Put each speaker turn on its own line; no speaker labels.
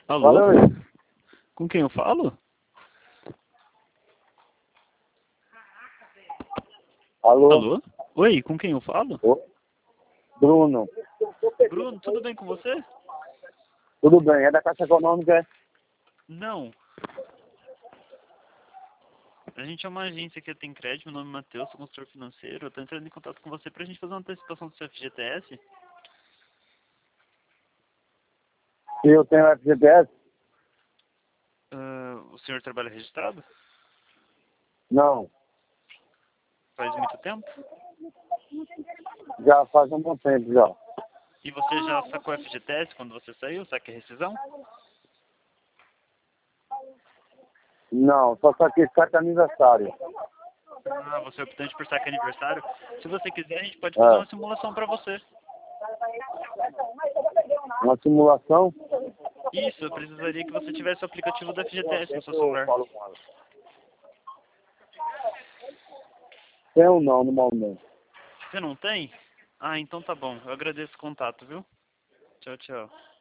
Alô?
Fala aí.
Com quem eu falo?
Alô?
Alô? Oi, com quem eu falo?
Ô, Bruno.
Bruno, tudo bem com você?
Tudo bem? É da Caixa Econômica? É?
Não. A gente é uma agência que tem crédito, meu nome é Matheus, sou consultor financeiro. Eu tô entrando em contato com você pra gente fazer uma antecipação do seu FGTS.
Se eu tenho FGTS?
O senhor trabalha registrado?
Não.
Faz muito tempo?
Já faz um bom tempo já.
E você já sacou FGTS quando você saiu? Saque a rescisão?
Não, só saquei carta aniversário.
Ah, você é optante por saque aniversário? Se você quiser, a gente pode fazer uma
É.
simulação pra você.
Uma simulação?
Isso, eu precisaria que você tivesse o aplicativo do FGTS no seu
Eu
celular.
falo com ela. Tenho não, no momento.
Você não tem? Ah, então tá bom. Eu agradeço o contato, viu? Tchau, tchau.